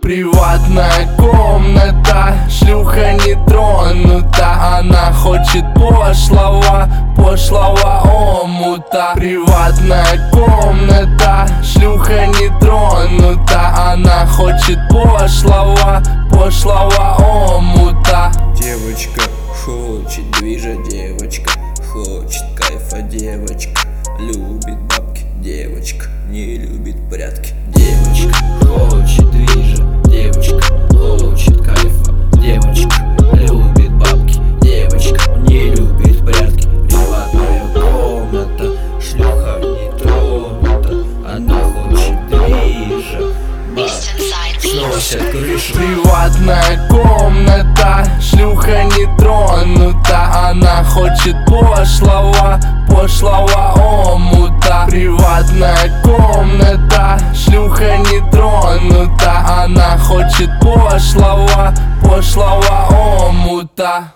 Приватная комната, шлюха не тронута. Она хочет пошлого омута. Приватная комната, шлюха не тронута. Она хочет пошлого омута. Девочка хочет движа, девочка хочет кайфа, девочка любит бабки, девочка не любит порядки. Девочка хочет движа, девочка хочет кайфа, девочка любит бабки, девочка не любит порядки. Приватная комната, шлюха не тронута. Она хочет движа, бабки сносят крышу. Приватная комната, шлюха не тронута. Она хочет пошлого омута. Приватная комната, шлюха не тронута. Она хочет пошлого омута.